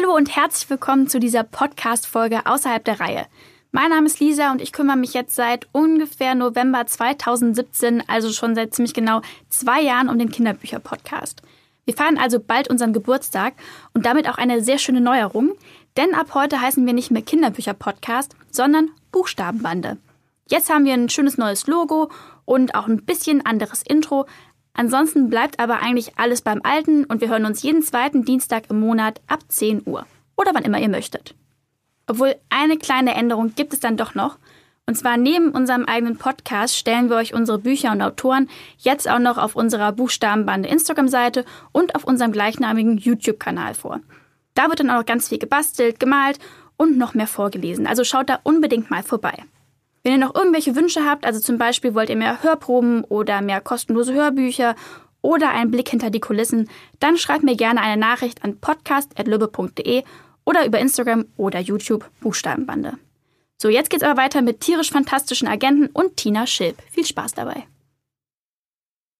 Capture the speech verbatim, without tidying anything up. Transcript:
Hallo und herzlich willkommen zu dieser Podcast-Folge außerhalb der Reihe. Mein Name ist Lisa und ich kümmere mich jetzt seit ungefähr November zweitausendsiebzehn, also schon seit ziemlich genau zwei Jahren, um den Kinderbücher-Podcast. Wir feiern also bald unseren Geburtstag und damit auch eine sehr schöne Neuerung, denn ab heute heißen wir nicht mehr Kinderbücher-Podcast, sondern Buchstabenbande. Jetzt haben wir ein schönes neues Logo und auch ein bisschen anderes Intro. Ansonsten bleibt aber eigentlich alles beim Alten und wir hören uns jeden zweiten Dienstag im Monat ab zehn Uhr. Oder wann immer ihr möchtet. Obwohl eine kleine Änderung gibt es dann doch noch. Und zwar neben unserem eigenen Podcast stellen wir euch unsere Bücher und Autoren jetzt auch noch auf unserer Buchstabenbande Instagram-Seite und auf unserem gleichnamigen YouTube-Kanal vor. Da wird dann auch noch ganz viel gebastelt, gemalt und noch mehr vorgelesen. Also schaut da unbedingt mal vorbei. Wenn ihr noch irgendwelche Wünsche habt, also zum Beispiel wollt ihr mehr Hörproben oder mehr kostenlose Hörbücher oder einen Blick hinter die Kulissen, dann schreibt mir gerne eine Nachricht an podcast at lübbe punkt de oder über Instagram oder YouTube Buchstabenbande. So, jetzt geht's aber weiter mit tierisch fantastischen Agenten und Tina Schilp. Viel Spaß dabei.